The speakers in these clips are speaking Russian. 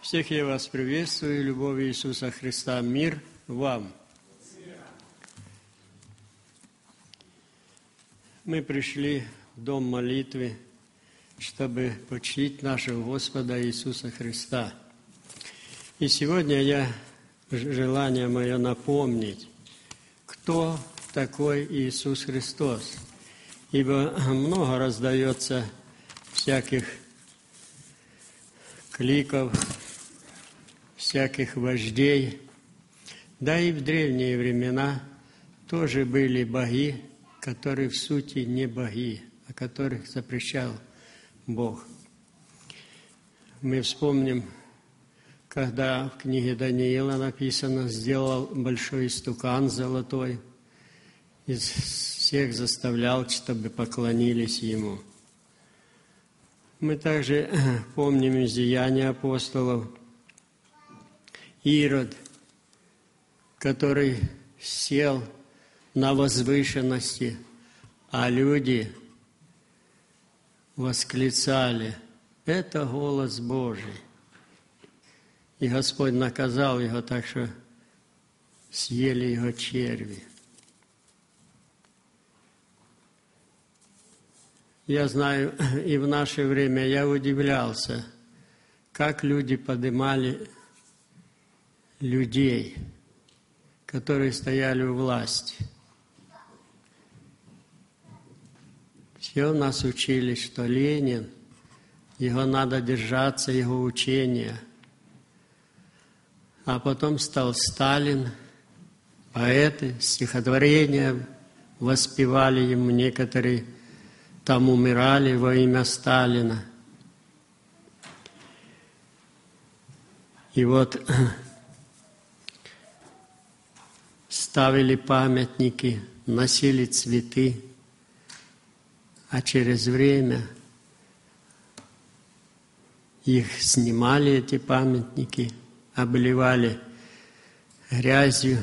Всех я вас приветствую, любовью Иисуса Христа, мир вам. Мы пришли в дом молитвы, чтобы почтить нашего Господа Иисуса Христа. И сегодня желание мое напомнить, кто такой Иисус Христос. Ибо много раздается всяких кликов, всяких вождей. Да и в древние времена тоже были боги, которые в сути не боги, а которых запрещал Бог. Мы вспомним, когда в книге Даниила написано: «Сделал большой истукан золотой, из всех заставлял, чтобы поклонились ему». Мы также помним из Деяний апостолов Ирод, который сел на возвышенности, а люди восклицали: «Это голос Божий». И Господь наказал его так, что съели его черви. Я знаю, и в наше время я удивлялся, как люди поднимали людей, которые стояли у власти. Все нас учили, что Ленин, его надо держаться, его учения. А потом стал Сталин, поэты, стихотворения воспевали ему, некоторые там умирали во имя Сталина. И вот ставили памятники, носили цветы, а через время их снимали, эти памятники, обливали грязью,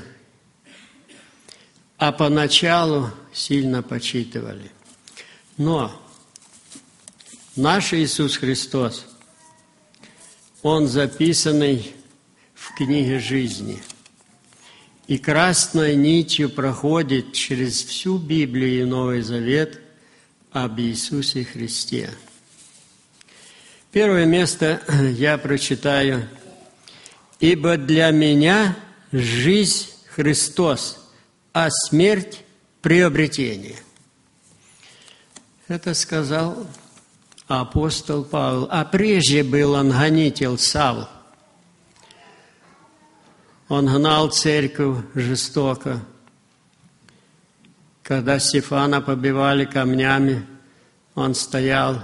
а поначалу сильно почитывали. Но наш Иисус Христос, Он записанный в книге жизни, и красной нитью проходит через всю Библию и Новый Завет об Иисусе Христе. Первое место я прочитаю: «Ибо для меня жизнь Христос, а смерть приобретение». Это сказал апостол Павел. А прежде был он гонитель Савл. Он гнал церковь жестоко. Когда Стефана побивали камнями, он стоял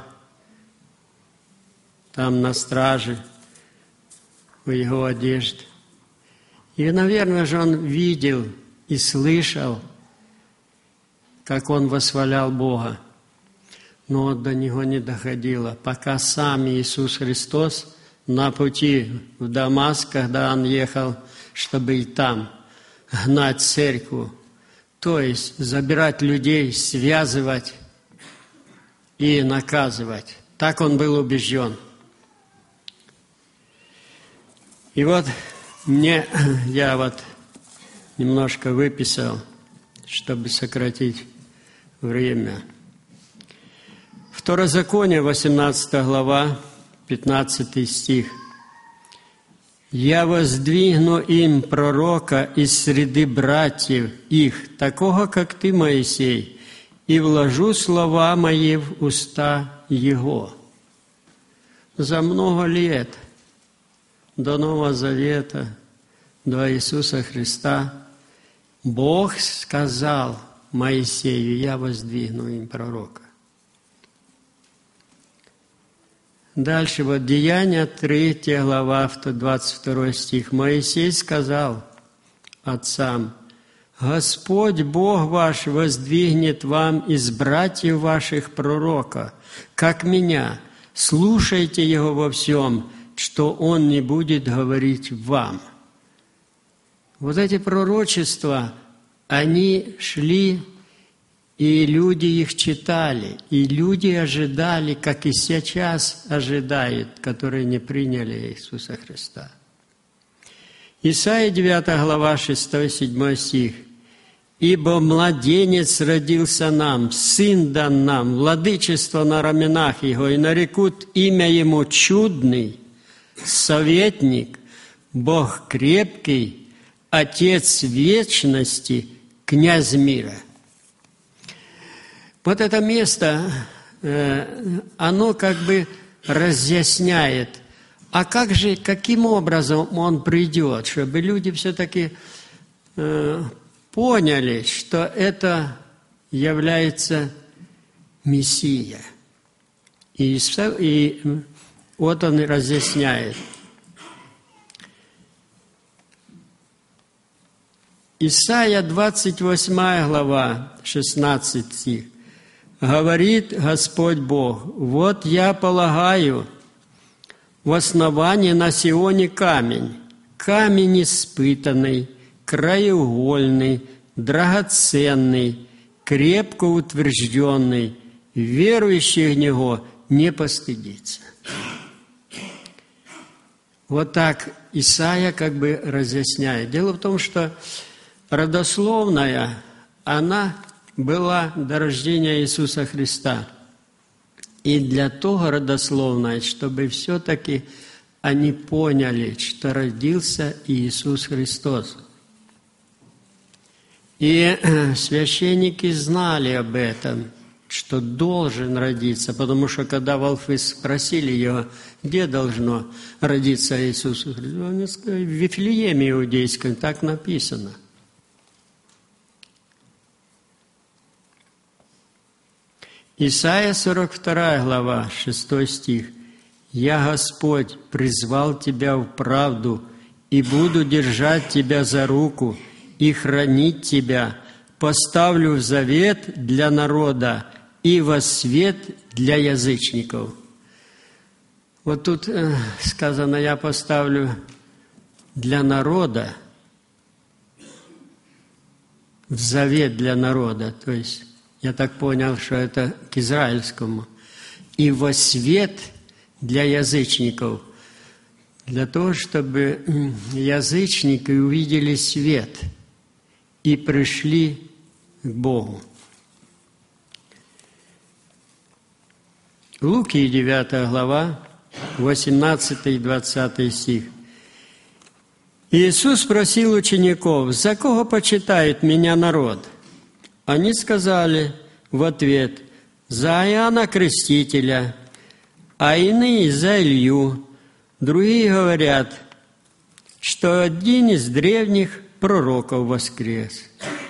там на страже у его одежды. И, наверное же, он видел и слышал, как он восхвалял Бога. Но до него не доходило, пока сам Иисус Христос на пути в Дамаск, когда Он ехал, чтобы и там гнать церковь, то есть забирать людей, связывать и наказывать. Так Он был убежден. И вот я немножко выписал, чтобы сократить время. Второзаконие, 18 глава, 15 стих. «Я воздвигну им пророка из среды братьев их, такого, как ты, Моисей, и вложу слова мои в уста его». За много лет до Нового Завета, до Иисуса Христа, Бог сказал Моисею: «Я воздвигну им пророка». Дальше, Деяния, 3 глава, 22 стих. «Моисей сказал отцам: Господь Бог ваш воздвигнет вам из братьев ваших пророка, как меня. Слушайте его во всем, что он не будет говорить вам». Вот эти пророчества, они шли И люди их читали, и люди ожидали, как и сейчас ожидают, которые не приняли Иисуса Христа. Исайя 9 глава, 6-7 стих. «Ибо младенец родился нам, сын дан нам, владычество на раменах его, и нарекут имя ему чудный, советник, Бог крепкий, Отец вечности, князь мира». Вот это место, оно как бы разъясняет, а как же, каким образом он придет, чтобы люди все-таки поняли, что это является Мессия. И вот он и разъясняет. Исайя 28 глава, 16 стих. Говорит Господь Бог: «Вот я полагаю в основании на Сионе камень, камень испытанный, краеугольный, драгоценный, крепко утвержденный, верующий в Него не постыдится». Вот так Исайя как бы разъясняет. Дело в том, что родословная, она была до рождения Иисуса Христа. И для того родословная, чтобы все-таки они поняли, что родился Иисус Христос. И священники знали об этом, что должен родиться, потому что когда волхвы спросили его, где должно родиться Иисус Христос, он сказал: в Вифлееме иудейском, так написано. Исайя 42 глава, 6 стих. «Я, Господь, призвал тебя в правду, и буду держать тебя за руку, и хранить тебя, поставлю в завет для народа, и во свет для язычников». Вот тут сказано: «Я поставлю для народа», в завет для народа, то есть я так понял, что это к израильскому. «И во свет для язычников», для того, чтобы язычники увидели свет и пришли к Богу. Луки 9 глава, 18 и 20 стих. Иисус спросил учеников: «За кого почитает меня народ?» Они сказали в ответ: «За Иоанна Крестителя, а иные за Илью. Другие говорят, что один из древних пророков воскрес».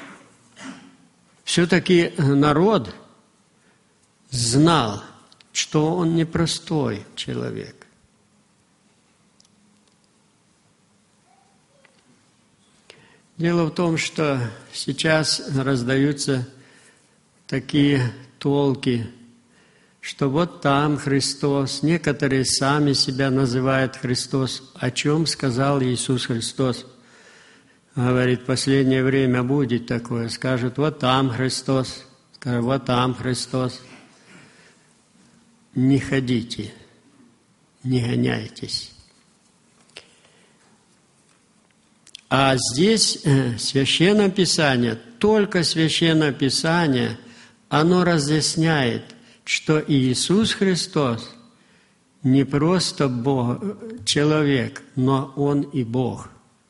Все-таки народ знал, что он непростой человек. Дело в том, что сейчас раздаются такие толки, что вот там Христос, некоторые сами себя называют Христос. О чем сказал Иисус Христос? Говорит, в последнее время будет такое. Скажут: вот там Христос, скажут: вот там Христос. Не ходите, не гоняйтесь. А здесь Священное Писание, только Священное Писание, оно разъясняет, что Иисус Христос не просто Бог, человек, но Он и Бог.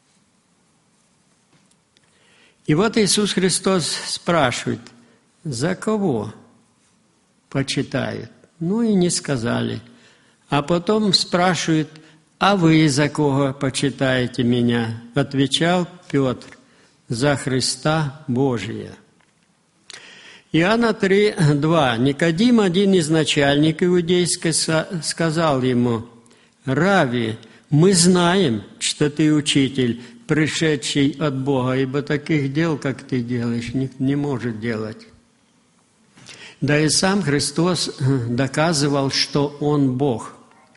И вот Иисус Христос спрашивает: за кого почитают? Ну и не сказали. А потом спрашивает: а вы за кого почитаете меня? Отвечал Петр: за Христа Божия. Иоанна 3:2. Никодим, один из начальников иудейских, сказал ему: «Рави, мы знаем, что ты учитель, пришедший от Бога, ибо таких дел, как ты делаешь, не может делать». Да и сам Христос доказывал, что Он Бог.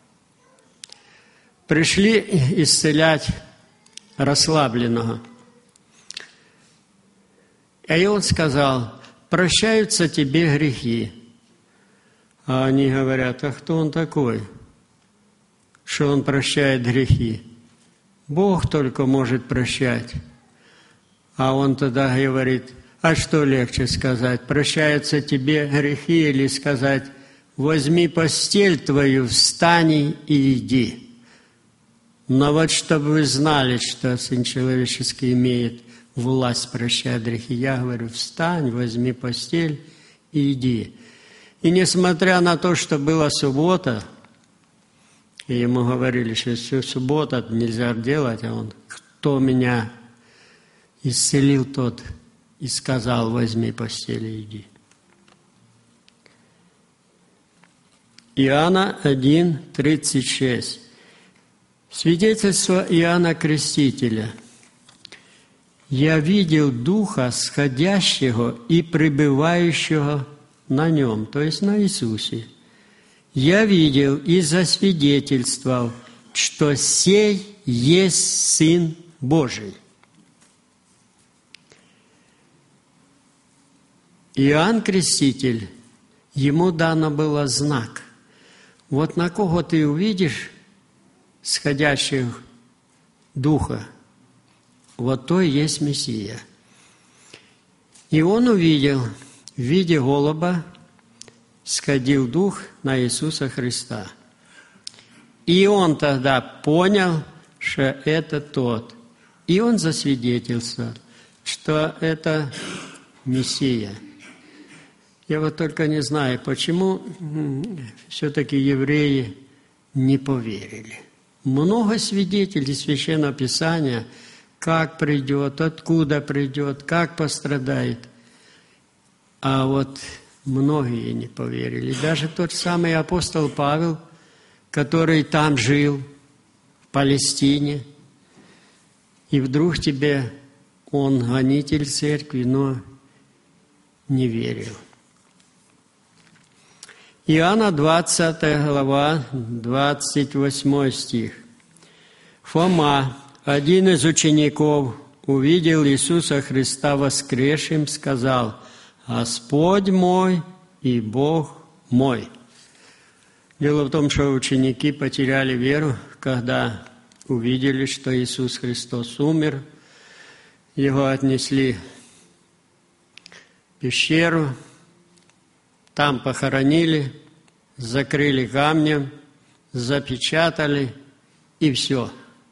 Пришли исцелять расслабленного. И Он сказал: прощаются тебе грехи. А они говорят, а кто он такой, что он прощает грехи? Бог только может прощать. А он тогда говорит, а что легче сказать, прощаются тебе грехи или сказать, возьми постель твою, встань и иди. Но вот чтобы вы знали, что Сын Человеческий имеет власть прощать грехи, я говорю, встань, возьми постель и иди. И несмотря на то, что была суббота, и ему говорили, что всю субботу нельзя делать, а он, кто меня исцелил, тот и сказал, возьми постель и иди. Иоанна 1:36. Свидетельство Иоанна Крестителя. «Я видел Духа, сходящего и пребывающего на Нем», то есть на Иисусе. «Я видел и засвидетельствовал, что сей есть Сын Божий». Иоанн Креститель, ему дано было знак. Вот на кого ты увидишь сходящих Духа, вот то и есть Мессия. И он увидел, в виде голуба, сходил Дух на Иисуса Христа. И он тогда понял, что это тот. И он засвидетельствовал, что это Мессия. Я вот только не знаю, почему все-таки евреи не поверили. Много свидетелей Священного Писания, как придет, откуда придет, как пострадает. А вот многие не поверили. Даже тот самый апостол Павел, который там жил, в Палестине, и вдруг тебе он гонитель церкви, но не верил. Иоанна 20 глава, 28 стих. Фома, один из учеников, увидел Иисуса Христа воскресшим, сказал, «Господь мой и Бог мой». Дело в том, что ученики потеряли веру, когда увидели, что Иисус Христос умер. Его отнесли в пещеру, там похоронили, закрыли камнем, запечатали, и все.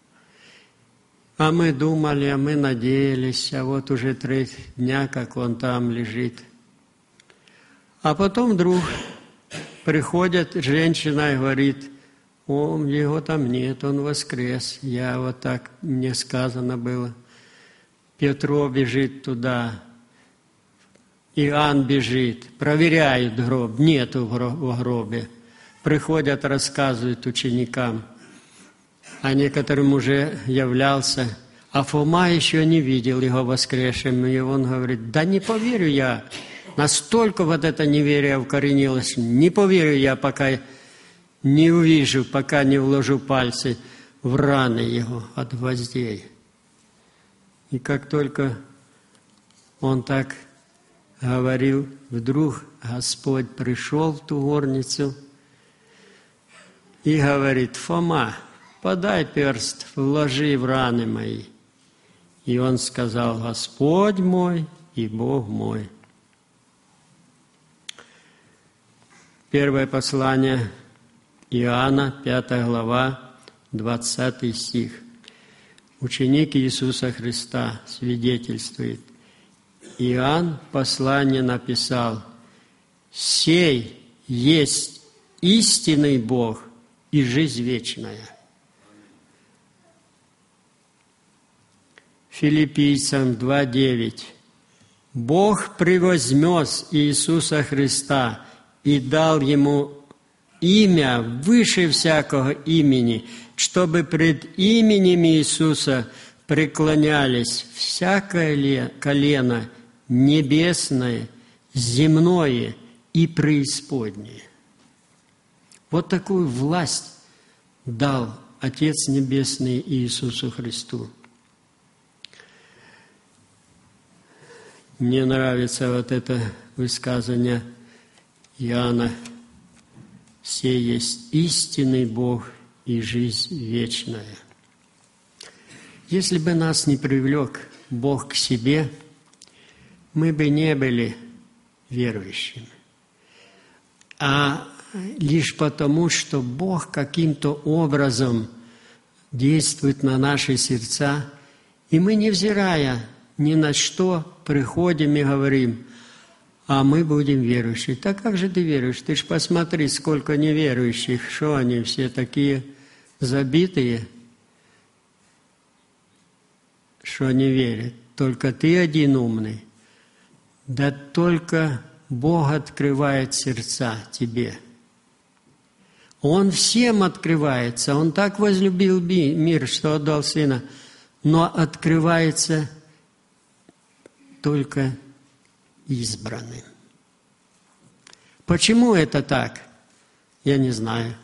А мы думали, а мы надеялись, а вот уже 3 дня, как он там лежит. А потом вдруг приходит женщина и говорит, о, его там нет, он воскрес. Я вот так, мне сказано было. Петро бежит туда, Иоанн бежит, проверяют гроб, нету в гробе. Приходят, рассказывают ученикам, а некоторым уже являлся. А Фома еще не видел его воскресшим, и он говорит, да не поверю я, настолько вот это неверие укоренилось, не поверю я, пока не увижу, пока не вложу пальцы в раны его от гвоздей. И как только он так говорил, вдруг Господь пришел в ту горницу и говорит, Фома, подай перст, вложи в раны мои. И он сказал, Господь мой и Бог мой. Первое послание Иоанна, 5 глава, 20 стих. Ученик Иисуса Христа свидетельствует. Иоанн послание написал, «Сей есть истинный Бог и жизнь вечная». Филиппийцам 2:9. «Бог превознес Иисуса Христа и дал Ему имя выше всякого имени, чтобы пред именем Иисуса преклонялись всякое колено небесное, земное и преисподнее». Вот такую власть дал Отец Небесный Иисусу Христу. Мне нравится вот это высказывание Иоанна. «Все есть истинный Бог и жизнь вечная». Если бы нас не привлек Бог к себе, мы бы не были верующими. А лишь потому, что Бог каким-то образом действует на наши сердца, и мы, невзирая ни на что, приходим и говорим: а мы будем верующие. Так как же ты веруешь? Ты ж посмотри, сколько неверующих, что они все такие забитые, что не верят. Только ты один умный. Да только Бог открывает сердца тебе. Он всем открывается. Он так возлюбил мир, что отдал Сына. Но открывается только избранным. Почему это так? Я не знаю.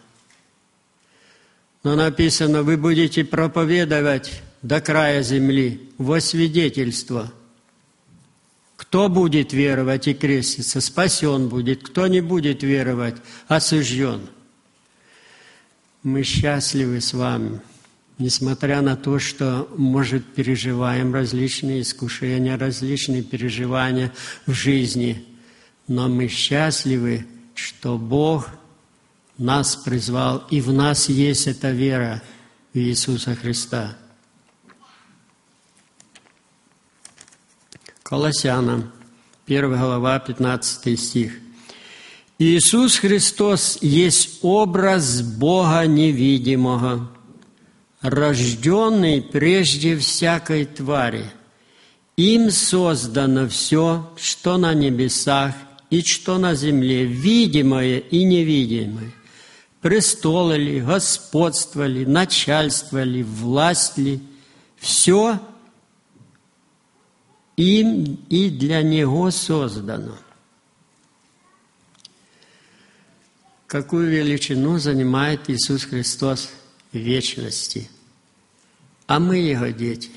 Но написано: вы будете проповедовать до края земли во свидетельство. Кто будет веровать и креститься, спасен будет. Кто не будет веровать, осужден. Мы счастливы с вами, несмотря на то, что, может, переживаем различные искушения, различные переживания в жизни. Но мы счастливы, что Бог нас призвал, и в нас есть эта вера в Иисуса Христа. Колоссянам, 1 глава, 15 стих. Иисус Христос есть образ Бога невидимого, рожденный прежде всякой твари. Им создано все, что на небесах и что на земле, видимое и невидимое. Престолы ли, господство ли, начальство ли, власть ли, все им и для Него создано. Какую величину занимает Иисус Христос в вечности? А мы Его дети.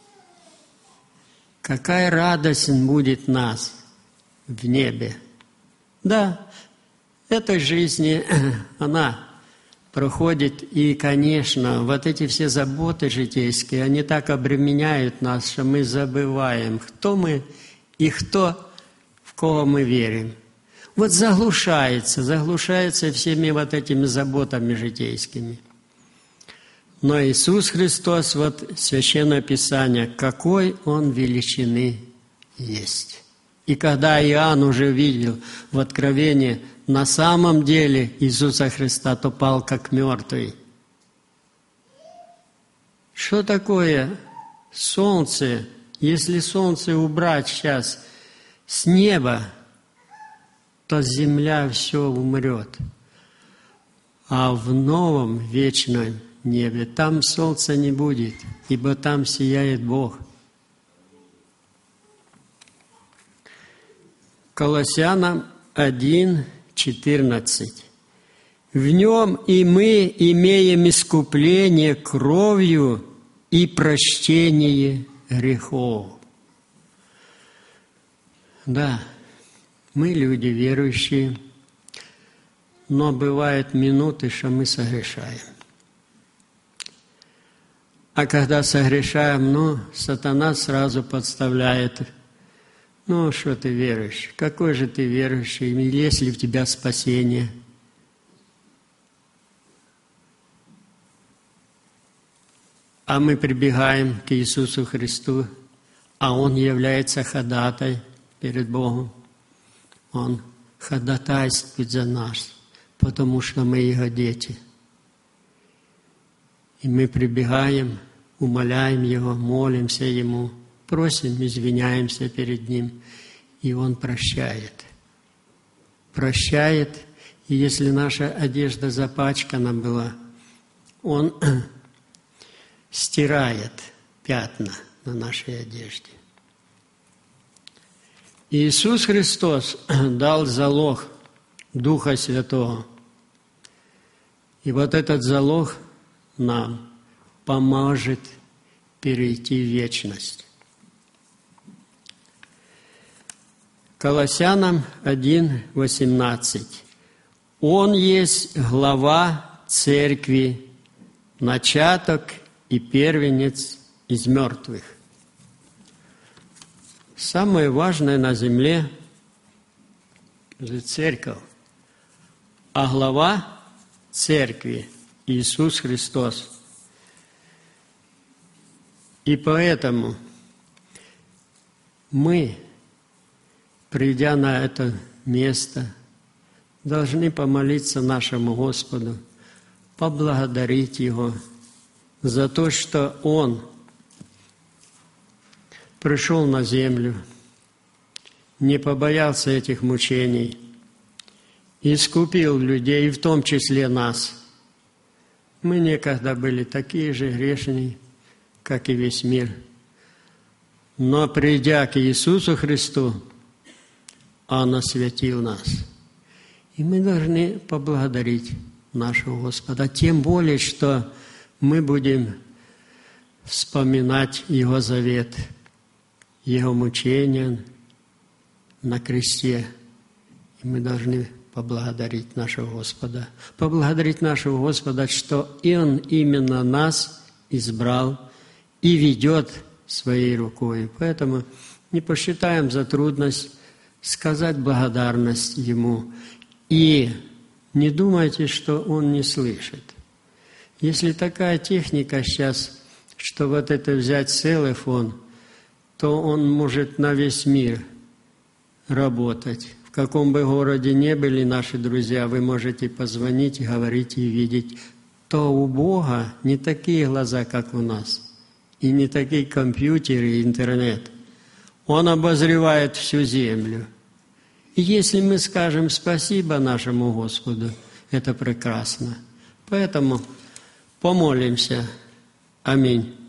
Какая радость будет нас в небе. Да, эта жизнь, она проходит, и, конечно, вот эти все заботы житейские, они так обременяют нас, что мы забываем, кто мы и кто, в кого мы верим. Вот заглушается всеми вот этими заботами житейскими. Но Иисус Христос, вот Священное Писание, какой Он величины есть. И когда Иоанн уже видел в Откровении на самом деле Иисуса Христа, то пал как мертвый. Что такое солнце? Если солнце убрать сейчас с неба, то земля все умрет. А в новом вечном небе там солнца не будет, ибо там сияет Бог. Колоссянам 1:14. В нем и мы имеем искупление кровью и прощение грехов. Да, мы люди верующие, но бывают минуты, что мы согрешаем. А когда согрешаем, сатана сразу подставляет: ну, что ты веруешь? Какой же ты верующий? Есть ли в тебя спасение? А мы прибегаем к Иисусу Христу, а Он является ходатай перед Богом. Он ходатайствует за нас, потому что мы Его дети. И мы прибегаем, умоляем Его, молимся Ему, просим, извиняемся перед Ним, и Он прощает. Прощает, и если наша одежда запачкана была, Он стирает пятна на нашей одежде. Иисус Христос дал залог Духа Святого. И вот этот залог нам поможет перейти в вечность. Колоссянам 1:18. Он есть глава церкви, начаток и первенец из мертвых. Самое важное на земле же церковь, а глава церкви Иисус Христос. И поэтому мы, придя на это место, должны помолиться нашему Господу, поблагодарить Его за то, что Он пришел на землю, не побоялся этих мучений, искупил людей, и в том числе нас. Мы некогда были такие же грешные, как и весь мир. Но придя к Иисусу Христу, Он осветил нас. И мы должны поблагодарить нашего Господа. Тем более, что мы будем вспоминать Его завет, Его мучения на кресте. И мы должны поблагодарить нашего Господа. Поблагодарить нашего Господа, что Он именно нас избрал и ведет своей рукой. Поэтому не посчитаем за трудность сказать благодарность Ему. И не думайте, что Он не слышит. Если такая техника сейчас, что вот это взять телефон, то он может на весь мир работать. В каком бы городе ни были наши друзья, вы можете позвонить, говорить и видеть. То у Бога не такие глаза, как у нас, и не такие компьютеры и интернет. Он обозревает всю землю. И если мы скажем спасибо нашему Господу, это прекрасно. Поэтому помолимся. Аминь.